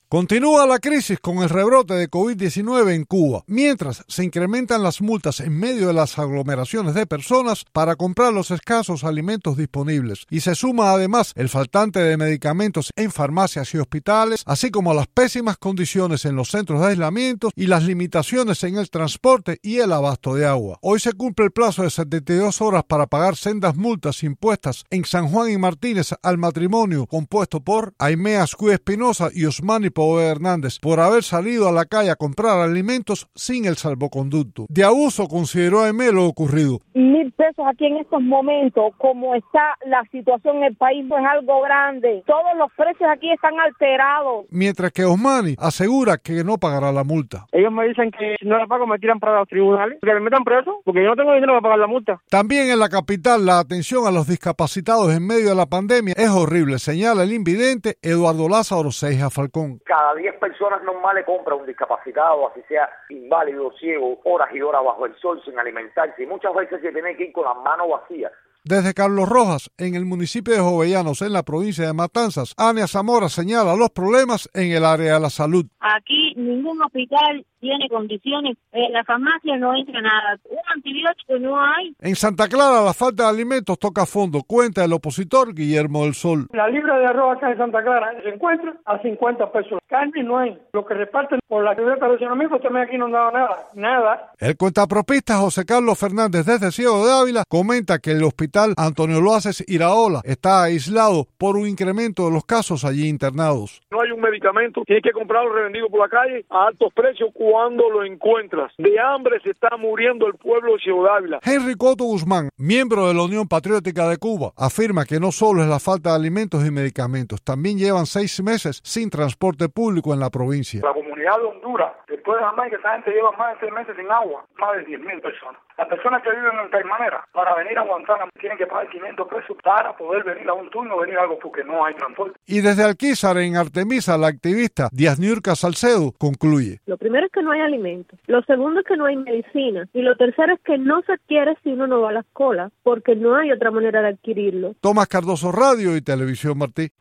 Continúa la crisis con el rebrote de COVID-19 en Cuba, mientras se incrementan las multas en medio de las aglomeraciones de personas para comprar los escasos alimentos disponibles. Y se suma además el faltante de medicamentos en farmacias y hospitales, así como las pésimas condiciones en los centros de aislamiento y las limitaciones en el transporte y el abasto de agua. Hoy se cumple el plazo de 72 horas para pagar sendas multas impuestas en San Juan y Martínez al matrimonio compuesto por Aimé Ascuy Espinosa y Osmani Poe Hernández por haber salido a la calle a comprar alimentos sin el salvoconducto. De abuso consideró Aimé lo ocurrido. 1,000 pesos aquí en estos momentos, como está la situación en el país, es algo grande. Todos los precios aquí están alterados. Mientras que Osmani asegura que no pagará la multa. Ellos me dicen que si no la pago me tiran para los tribunales, que me metan preso, porque yo no tengo dinero para pagar la multa. También en la capital la atención a los discapacitados en medio de la pandemia es horrible, señala el invidente Eduardo Lázaro Seija Falcón. Cada 10 personas normales compra un discapacitado, así sea inválido, ciego, horas y horas bajo el sol sin alimentarse, y muchas veces se tiene que ir con las manos vacías. Desde Carlos Rojas, en el municipio de Jovellanos, en la provincia de Matanzas, Ania Zamora señala los problemas en el área de la salud. Aquí ningún hospital tiene condiciones, en la farmacia no entra nada, un antibiótico no hay. En Santa Clara la falta de alimentos toca fondo, cuenta el opositor Guillermo del Sol. La libra de arroz acá en Santa Clara se encuentra a 50 pesos. Carne no hay. Lo que reparten por la libreta de racionamiento también aquí no han dado nada. El cuentapropista José Carlos Fernández desde Ciego de Ávila comenta que el hospital Antonio Loaces Iraola está aislado por un incremento de los casos allí internados. No hay un medicamento, tienes que comprarlo revendido por la calle a altos precios cuando lo encuentras. De hambre se está muriendo el pueblo de Ciego de Ávila. Henry Coto Guzmán, miembro de la Unión Patriótica de Cuba, afirma que no solo es la falta de alimentos y medicamentos, también llevan 6 meses sin transporte público en la provincia. La comunidad de Honduras, después de la que esa gente lleva más de 6 meses sin agua, más de 10,000 personas. Las personas que viven en Caimanera, para venir a Guantánamo, tienen que pagar 500 pesos para poder venir a un turno, venir a algo, porque no hay transporte. Y desde Alquizar, en Artemisa, la activista Díaz Niurka Salcedo concluye. Lo primero es que no hay alimentos, lo segundo es que no hay medicina, y lo tercero es que no se adquiere si uno no va a las colas, porque no hay otra manera de adquirirlo. Tomás Cardoso, Radio y Televisión Martí.